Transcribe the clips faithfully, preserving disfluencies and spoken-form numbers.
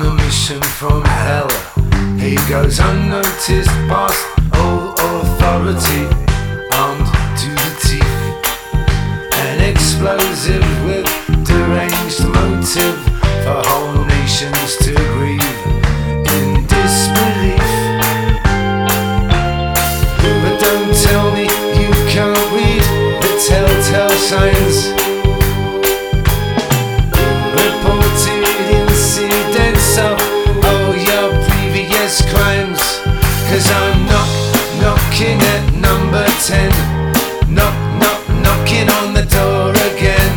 a mission from hell. He goes unnoticed past all authority, armed to the teeth, an explosive with deranged motive for whole nations to grieve in disbelief. But don't tell me you can't read the telltale signs reported incidents of all your previous crimes. Cause I'm knock, knocking at number ten, knock, knock, knocking on the door again.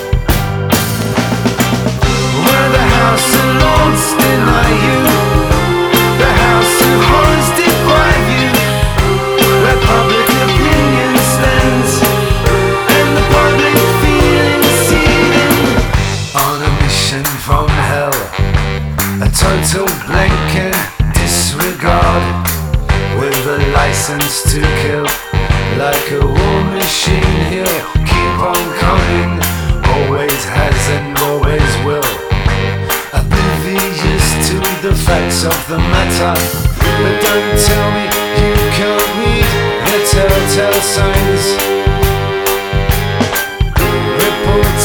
Where the House of Lords deny you, the House of Horrors deprive you, where public opinion stands and the public feeling seething. On a mission from hell, a total blank and disregard, with a license to kill. Like a war machine he'll keep on coming, always has and always will, oblivious to the facts of the matter. But don't tell me you can't read the telltale signs reported